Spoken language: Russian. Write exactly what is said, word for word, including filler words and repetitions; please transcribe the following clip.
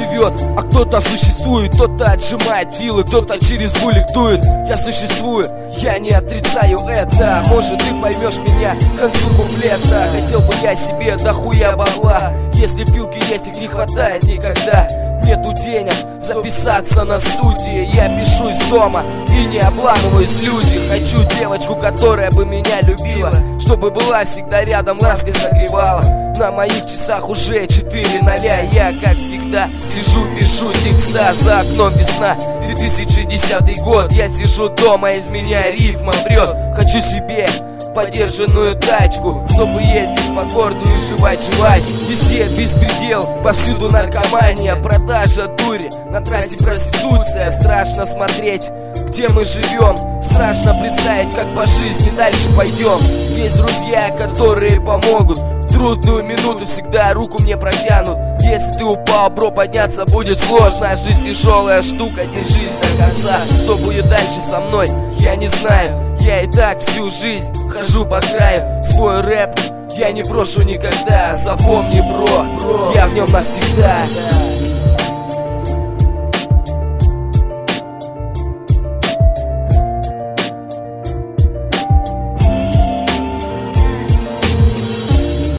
живет, а кто-то существует. Кто-то отжимает вилы, кто-то через булик дует. Я существую, я не отрицаю это. Может, ты поймешь меня к концу куплета. Хотел бы я себе дохуя бабла. Если филки есть, их не хватает никогда. Нету денег записаться на студии. Я пишу из дома и не обламываюсь, люди. Хочу девочку, которая бы меня любила, чтобы была всегда рядом, лаской согревала. На моих часах уже четыре ноля. Я, как всегда, сижу, пишу текста. За окном весна, две тысячи десятый год. Я сижу дома, из меня рифма прет. Хочу себе подержанную тачку, чтобы ездить по городу и жевать жвачки. Везде беспредел, повсюду наркомания, продажа дури, на трассе проституция. Страшно смотреть, где мы живем, страшно представить, как по жизни дальше пойдем. Есть друзья, которые помогут, в трудную минуту всегда руку мне протянут. Если ты упал, бро, подняться будет сложно. Жизнь тяжелая штука, держись до конца. Что будет дальше со мной, я не знаю. Я и так всю жизнь хожу по краю. Свой рэп я не брошу никогда. Запомни, бро, бро, я в нем навсегда.